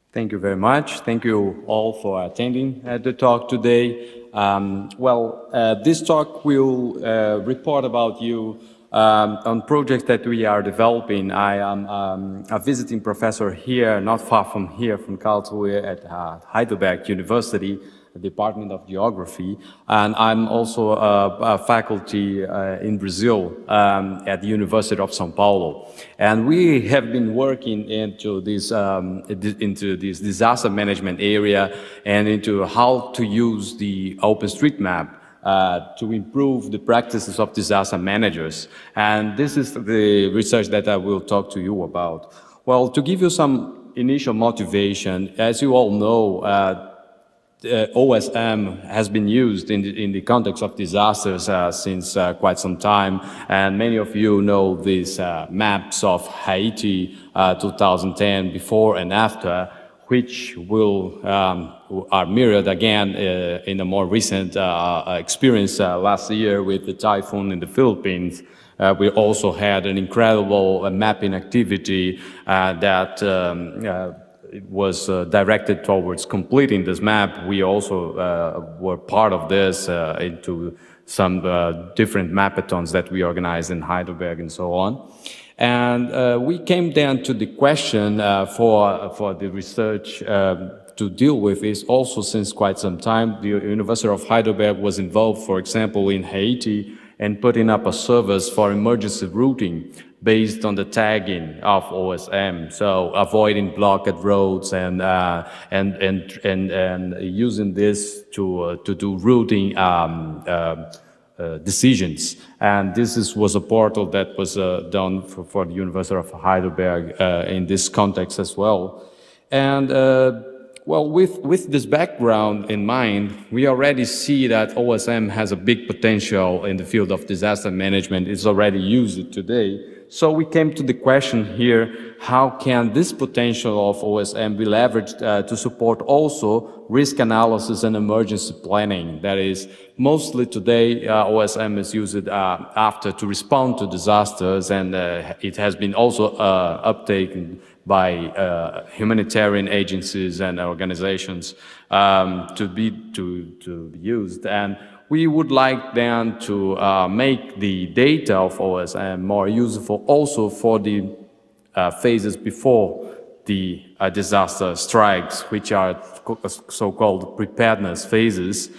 Thank you very much. Thank you all for attending the talk today. This talk will report about you on projects that we are developing. I am a visiting professor here, not far from here, from Karlsruhe at Heidelberg University, Department of Geography, and I'm also a faculty in Brazil at the University of São Paulo. And we have been working into this disaster management area and into how to use the OpenStreetMap to improve the practices of disaster managers. And this is the research that I will talk to you about. Well, to give you some initial motivation, as you all know, OSM has been used in the context of disasters since quite some time, and many of you know these maps of Haiti 2010 before and after, which are mirrored again in a more recent experience last year with the typhoon in the Philippines. We also had an incredible mapping activity that it was directed towards completing this map. We also were part of this into some different mapathons that we organized in Heidelberg and so on. And we came down to the question for the research to deal with is also since quite some time, the University of Heidelberg was involved, for example, in Haiti and putting up a service for emergency routing based on the tagging of OSM, so avoiding blocked roads and using this to do routing decisions. And this was a portal that was done for the University of Heidelberg in this context as well. And with this background in mind, we already see that OSM has a big potential in the field of disaster management. It's already used today. So we came to the question here, how can this potential of OSM be leveraged to support also risk analysis and emergency planning? That is, mostly today, OSM is used after to respond to disasters, and it has been also uptaken by humanitarian agencies and organizations to be used. And we would like then to make the data of OSM more useful also for the phases before the disaster strikes, which are so-called preparedness phases.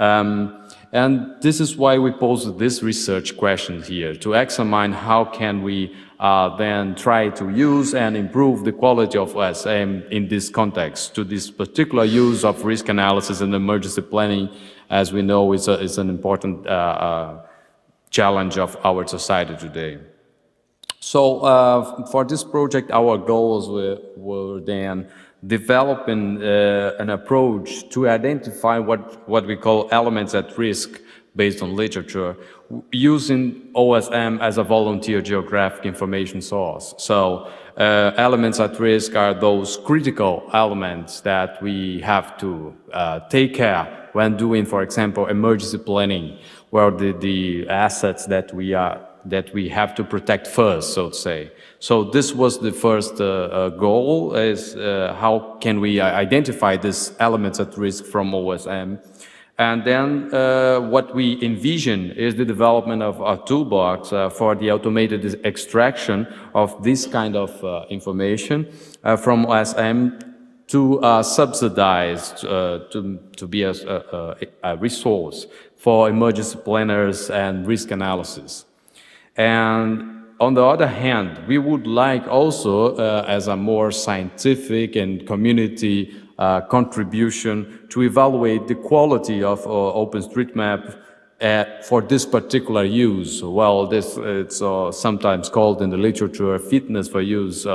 And this is why we posed this research question here, to examine how can we then try to use and improve the quality of OSM in this context, to this particular use of risk analysis and emergency planning, as we know is an important challenge of our society today. So for this project, our goals were then developing an approach to identify what we call elements at risk based on literature, using OSM as a volunteer geographic information source. So elements at risk are those critical elements that we have to take care when doing, for example, emergency planning, where the assets that we have to protect first, so to say. So this was the first goal, is how can we identify these elements at risk from OSM. And then what we envision is the development of a toolbox for the automated extraction of this kind of information from OSM to subsidize, to be a resource for emergency planners and risk analysis. And on the other hand, we would like also, as a more scientific and community contribution, to evaluate the quality of OpenStreetMap for this particular use. Well, it's sometimes called in the literature fitness for use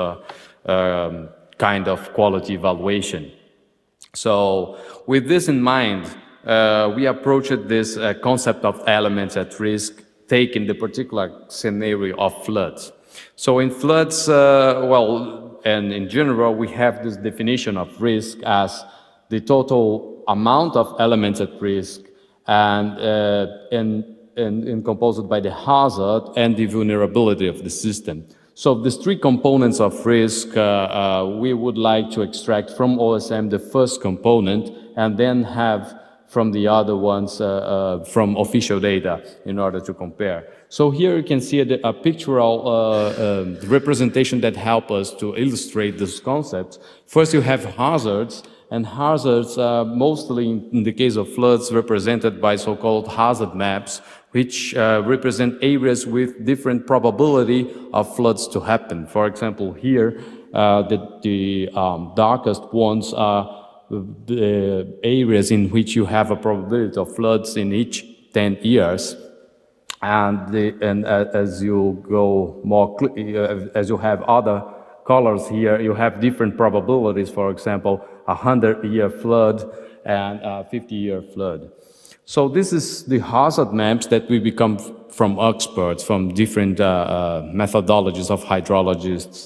kind of quality evaluation. So with this in mind, we approached this concept of elements at risk, taking the particular scenario of floods. So in floods, and in general, we have this definition of risk as the total amount of elements at risk and composed by the hazard and the vulnerability of the system. So these three components of risk, we would like to extract from OSM the first component and then have from the other ones from official data in order to compare. So here you can see a pictorial representation that help us to illustrate this concept. First you have hazards, and hazards mostly in the case of floods represented by so-called hazard maps, which represent areas with different probability of floods to happen. For example, here the darkest ones are the areas in which you have a probability of floods in each 10 years. And as you go more, as you have other colors here, you have different probabilities, for example, a 100-year flood and a 50-year flood. So this is the hazard maps that we become from experts, from different methodologies of hydrologists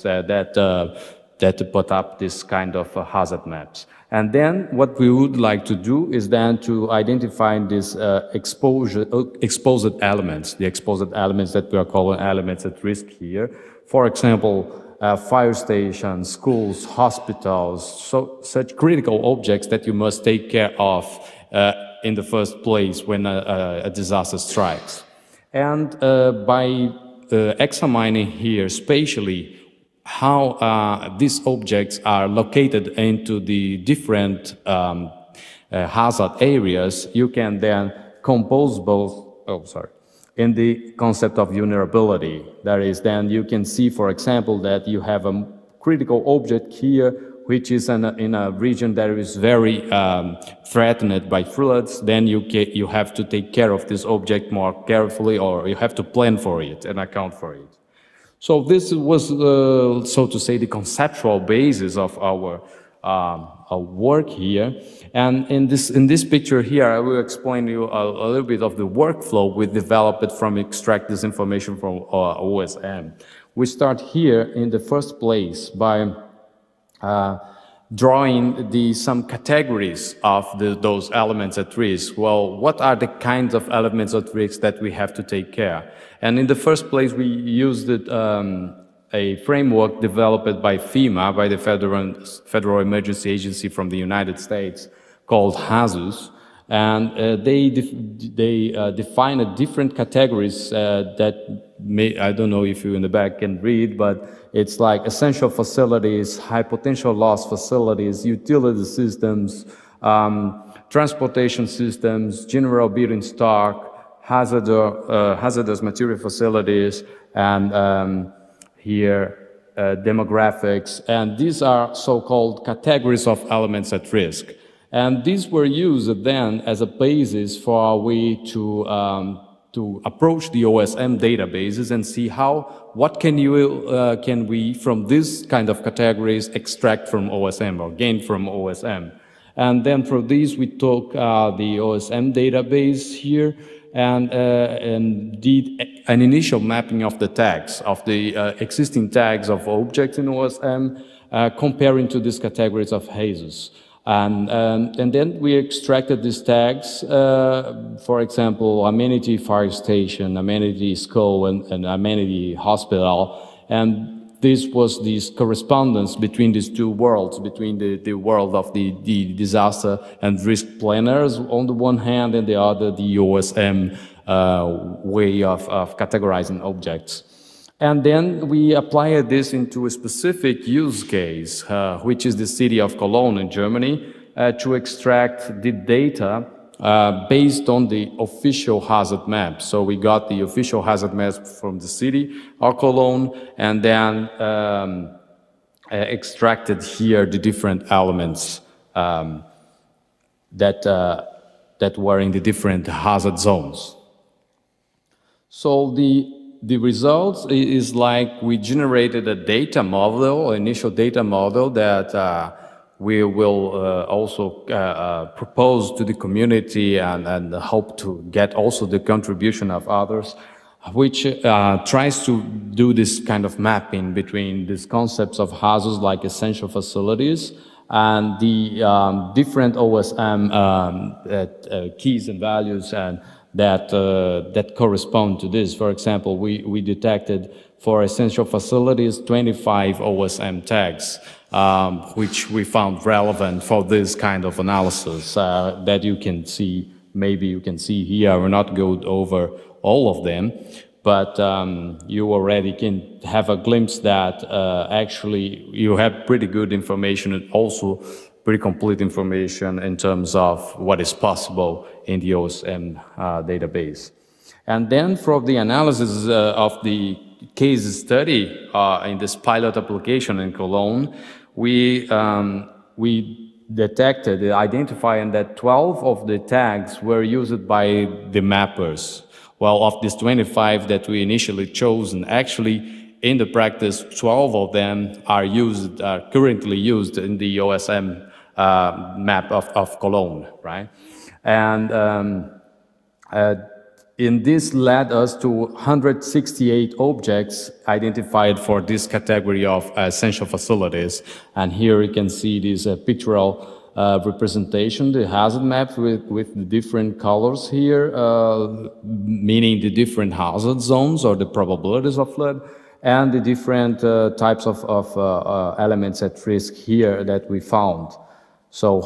that put up this kind of hazard maps. And then what we would like to do is then to identify these exposed elements, the exposed elements that we are calling elements at risk here. For example, fire stations, schools, hospitals, so such critical objects that you must take care of in the first place when a disaster strikes. And by examining here spatially how these objects are located into the different hazard areas, you can then compose both, in the concept of vulnerability. That is, then you can see, for example, that you have a critical object here which is in a region that is very threatened by floods. Then you have to take care of this object more carefully, or you have to plan for it and account for it. So this was, so to say, the conceptual basis of our work here. And in this picture here, I will explain you a little bit of the workflow we developed from extract this information from OSM. We start here in the first place by drawing some categories of those elements at risk. Well, what are the kinds of elements at risk that we have to take care? And in the first place, we used a framework developed by FEMA, by the Federal Emergency Agency from the United States, called HAZUS. And they defined different categories that I don't know if you in the back can read, but it's like essential facilities, high potential loss facilities, utility systems, transportation systems, general building stock, hazardous material facilities, and here demographics. And these are so-called categories of elements at risk. And these were used then as a basis for our way to approach the OSM databases and see what can we from this kind of categories extract from OSM or gain from OSM. And then for these we took the OSM database here and did an initial mapping of the tags, of the existing tags of objects in OSM, comparing to these categories of HAZUS. And then we extracted these tags, for example, amenity fire station, amenity school, and amenity hospital. And this was this correspondence between these two worlds, between the world of the disaster and risk planners on the one hand, and the other, the OSM way of categorizing objects. And then we applied this into a specific use case, which is the city of Cologne in Germany, to extract the data based on the official hazard map. So we got the official hazard maps from the city of Cologne, and then extracted here the different elements that were in the different hazard zones. So the results is like we generated a data model, initial data model that we will also propose to the community and hope to get also the contribution of others, which tries to do this kind of mapping between these concepts of hazards like essential facilities and the different OSM keys and values and that, that correspond to this. For example, we detected for essential facilities 25 OSM tags, which we found relevant for this kind of analysis that you can see, maybe you can see here. I will not go over all of them, but you already can have a glimpse that actually you have pretty good information and also pretty complete information in terms of what is possible in the OSM database. And then from the analysis of the case study in this pilot application in Cologne, we detected, identifying that 12 of the tags were used by the mappers. Well, of these 25 that we initially chosen, actually in the practice, 12 of them are currently used in the OSM map of Cologne, right? And in this led us to 168 objects identified for this category of essential facilities. And here you can see this pictorial representation, the hazard maps with the different colors here, meaning the different hazard zones or the probabilities of flood, and the different types of elements at risk here that we found. So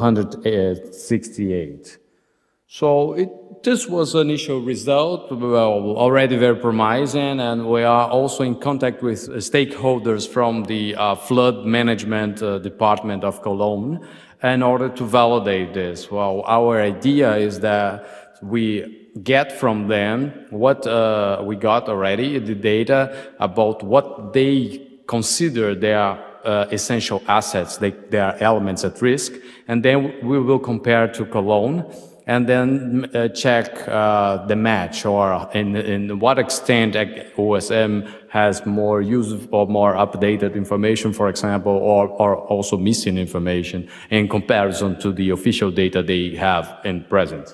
168. So this was an initial result, well, already very promising, and we are also in contact with stakeholders from the flood management department of Cologne in order to validate this. Well, our idea is that we get from them what we got already, the data about what they consider their essential assets, their elements at risk, and then we will compare to Cologne and then check the match, or in what extent OSM has more use or more updated information, for example, or also missing information in comparison to the official data they have in present.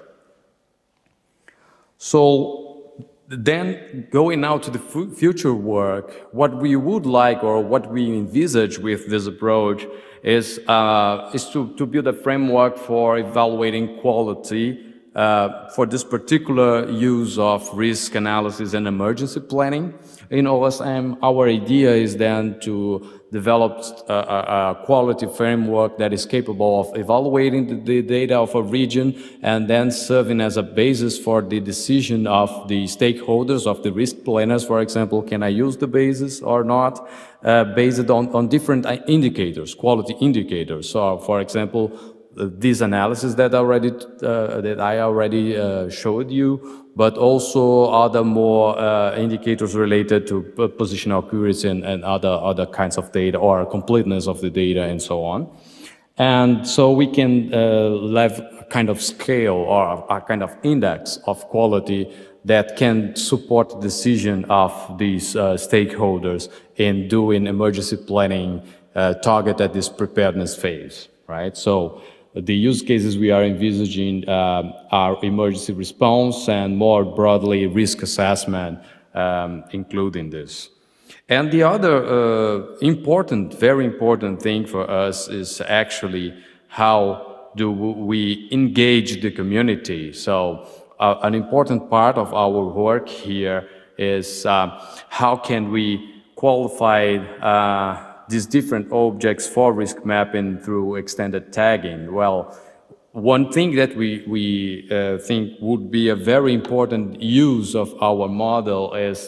So then going now to the future work, what we would like or what we envisage with this approach is to build a framework for evaluating quality for this particular use of risk analysis and emergency planning. In OSM, our idea is then to develop a quality framework that is capable of evaluating the data of a region and then serving as a basis for the decision of the stakeholders, of the risk planners, for example, can I use the basis or not, based on different indicators, quality indicators. So, for example, this analysis that I already showed you, but also other more indicators related to positional accuracy and other kinds of data, or completeness of the data and so on. And so we can have a kind of scale or a kind of index of quality that can support the decision of these stakeholders in doing emergency planning targeted at this preparedness phase, right? So the use cases we are envisaging are emergency response and more broadly risk assessment, including this. And the other very important thing for us is actually how do we engage the community. So an important part of our work here is how can we qualify these different objects for risk mapping through extended tagging. Well, one thing that we think would be a very important use of our model is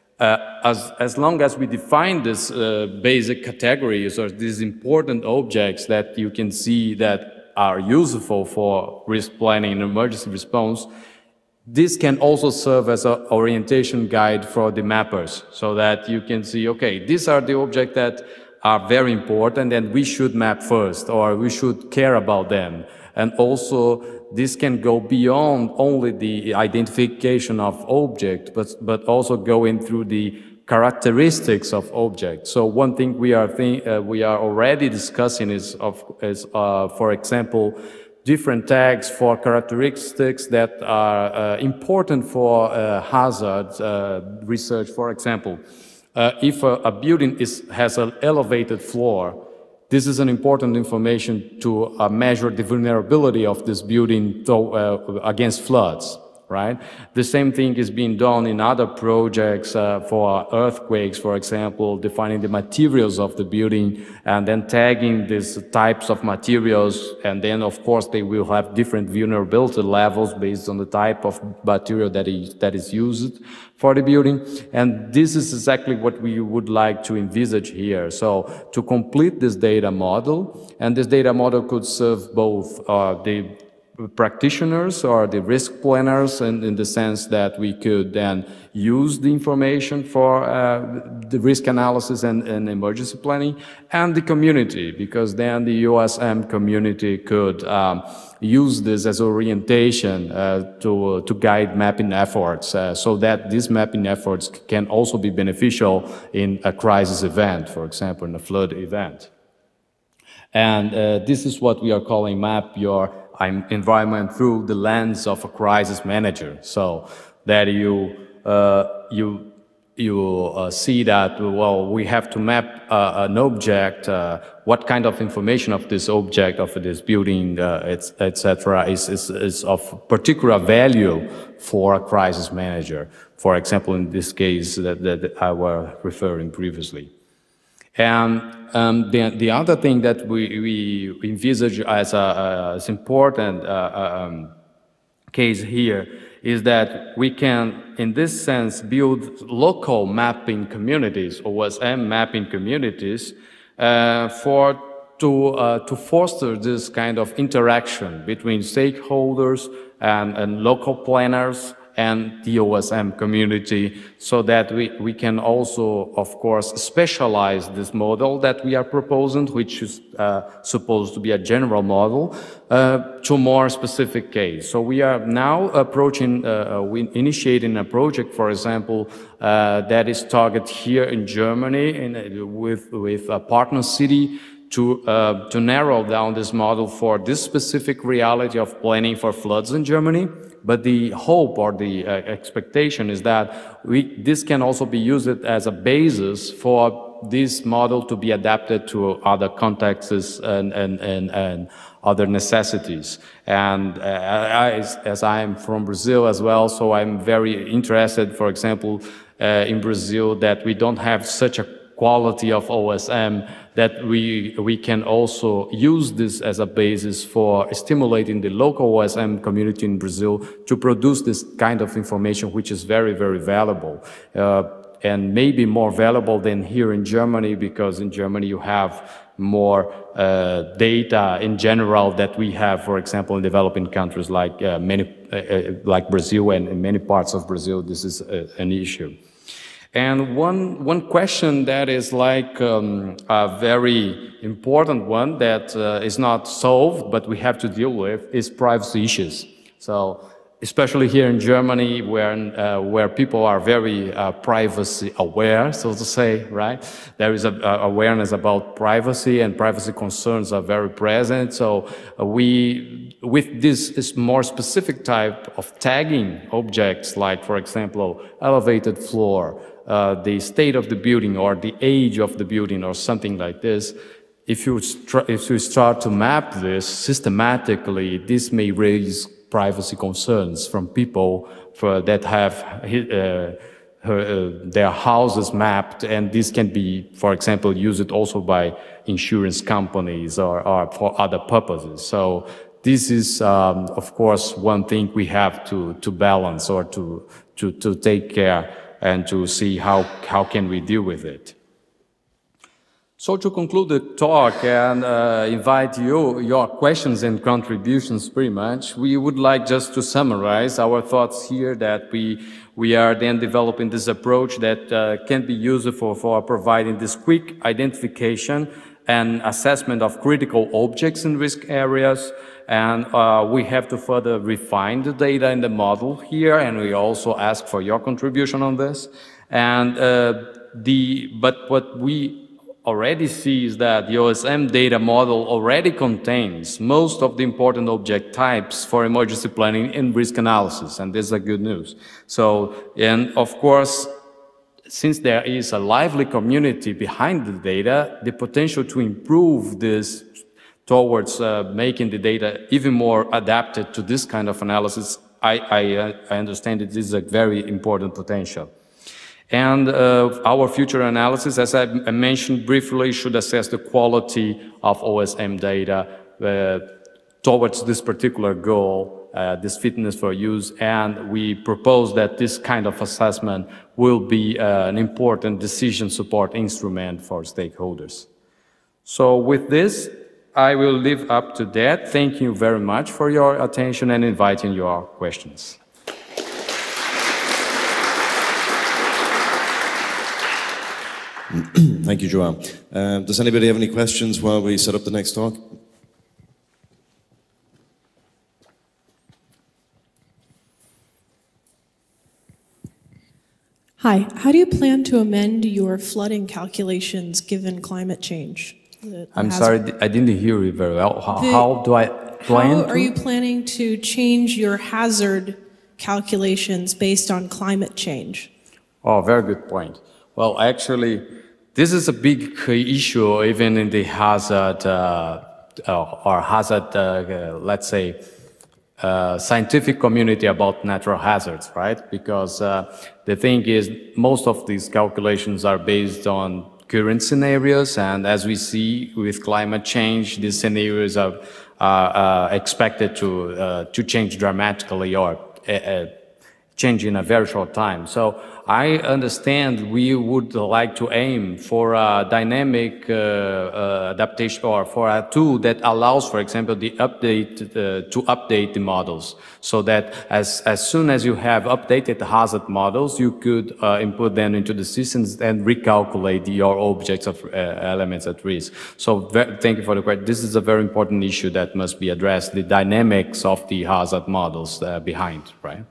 as long as we define these basic categories or these important objects that you can see that are useful for risk planning and emergency response, this can also serve as an orientation guide for the mappers, so that you can see, okay, these are the objects that are very important and we should map first, or we should care about them. And also, this can go beyond only the identification of objects, but also going through the characteristics of objects. So one thing we are already discussing is for example, different tags for characteristics that are important for hazard research. For example, if a building has an elevated floor, this is an important information to measure the vulnerability of this building against floods, right? The same thing is being done in other projects for earthquakes, for example, defining the materials of the building and then tagging these types of materials. And then, of course, they will have different vulnerability levels based on the type of material that is used for the building. And this is exactly what we would like to envisage here. So to complete this data model, and this data model could serve both the practitioners or the risk planners in the sense that we could then use the information for the risk analysis and emergency planning, and the community, because then the OSM community could use this as orientation to guide mapping efforts so that these mapping efforts can also be beneficial in a crisis event, for example, in a flood event. And this is what we are calling map your environment through the lens of a crisis manager. So that you see that, well, we have to map an object, what kind of information of this object, of this building, etc., is of particular value for a crisis manager. For example, in this case that I was referring previously. And the other thing that we envisage as important case here is that we can, in this sense, build local mapping communities, OSM mapping communities, to foster this kind of interaction between stakeholders and local planners and the OSM community, so that we can also, of course, specialize this model that we are proposing, which is supposed to be a general model, to more specific case. So we are now approaching, initiating a project, for example, that is targeted here in Germany with a partner city to narrow down this model for this specific reality of planning for floods in Germany. But the hope or the expectation is that this can also be used as a basis for this model to be adapted to other contexts and other necessities. And as I am from Brazil as well, so I'm very interested, for example, in Brazil, that we don't have such a quality of OSM, that we can also use this as a basis for stimulating the local OSM community in Brazil to produce this kind of information, which is very, very valuable. And maybe more valuable than here in Germany, because in Germany you have more data in general that we have, for example, in developing countries like like Brazil, and in many parts of Brazil this is an issue. And one question that is like a very important one that is not solved, but we have to deal with, is privacy issues. So especially here in Germany, where people are very privacy aware, so to say, right? There is a awareness about privacy, and privacy concerns are very present. So with this more specific type of tagging objects, like, for example, elevated floor, the state of the building or the age of the building or something like this, if you start to map this systematically, this may raise privacy concerns from people that have their houses mapped, and this can be, for example, used also by insurance companies or for other purposes. So this is, of course, one thing we have to balance or to take care and to see how can we deal with it. So to conclude the talk and invite your questions and contributions pretty much, we would like just to summarize our thoughts here, that we are then developing this approach that can be useful for providing this quick identification and assessment of critical objects in risk areas. And we have to further refine the data in the model here, and we also ask for your contribution on this. And but what we already see is that the OSM data model already contains most of the important object types for emergency planning and risk analysis, and this is a good news. So, and of course, since there is a lively community behind the data, the potential to improve this towards making the data even more adapted to this kind of analysis I understand it is a very important potential. And our future analysis, as I mentioned briefly, should assess the quality of OSM data towards this particular goal, this fitness for use, and we propose that this kind of assessment will be an important decision support instrument for stakeholders. So with this, I will leave up to that. Thank you very much for your attention and inviting your questions. Thank you, João. Does anybody have any questions while we set up the next talk? Hi, how do you plan to amend your flooding calculations given climate change? I'm sorry, I didn't hear you very well. How do I plan How are you planning to change your hazard calculations based on climate change? Oh, very good point. Well, actually, this is a big issue even in the hazard, let's say, scientific community about natural hazards, right? Because the thing is, most of these calculations are based on current scenarios, and as we see with climate change, these scenarios are expected to change dramatically or change in a very short time. So I understand we would like to aim for a dynamic adaptation, or for a tool that allows, for example, the update to update the models, so that as soon as you have updated the hazard models, you could input them into the systems and recalculate your objects of elements at risk. So thank you for the question. This is a very important issue that must be addressed, the dynamics of the hazard models behind, right?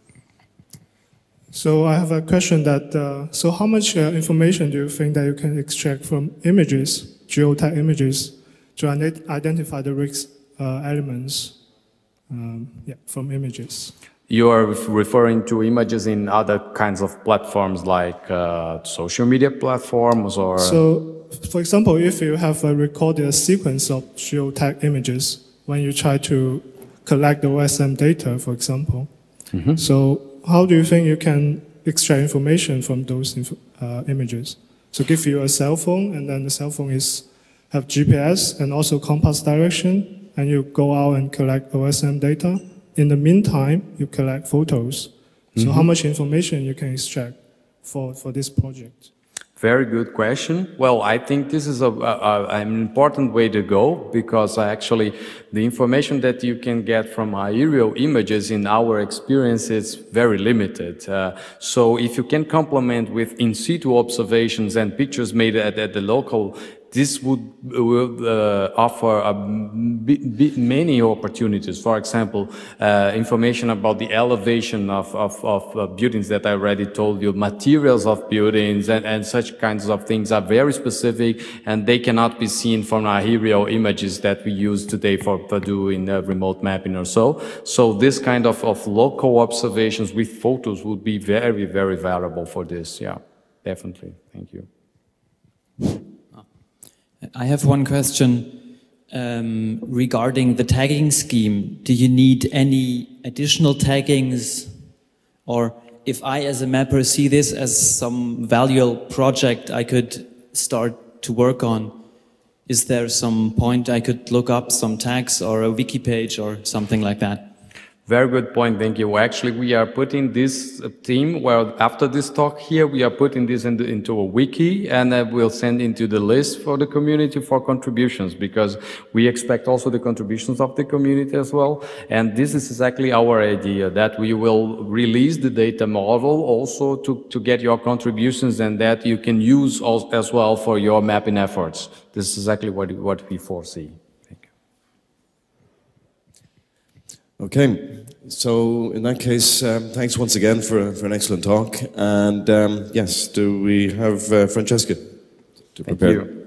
So I have a question that, so how much information do you think that you can extract from images, geotag images, to identify the risk elements from images? You are referring to images in other kinds of platforms like social media platforms, or? So, for example, if you have recorded a sequence of geotag images when you try to collect the OSM data, for example, so how do you think you can extract information from those images? So give you a cell phone, and then the cell phone have GPS and also compass direction, and you go out and collect OSM data. In the meantime, you collect photos. So how much information you can extract for this project? Very good question. Well, I think this is an important way to go, because actually the information that you can get from aerial images in our experience is very limited. So if you can complement with in situ observations and pictures made at the local, this will offer many opportunities. For example, information about the elevation of buildings that I already told you, materials of buildings, and such kinds of things are very specific, and they cannot be seen from aerial images that we use today for doing remote mapping or so. So this kind of local observations with photos would be very, very valuable for this. Yeah, definitely. Thank you. I have one question regarding the tagging scheme. Do you need any additional taggings? Or if I, as a mapper, see this as some valuable project I could start to work on, is there some point I could look up some tags or a wiki page or something like that? Very good point, thank you. Actually, we are putting this theme, well, after this talk here, we are putting this into a wiki, and we'll send into the list for the community for contributions, because we expect also the contributions of the community as well. And this is exactly our idea, that we will release the data model also to get your contributions, and that you can use as well for your mapping efforts. This is exactly what we foresee. Okay, so in that case, thanks once again for an excellent talk. And yes, do we have Francesca to prepare? Thank you.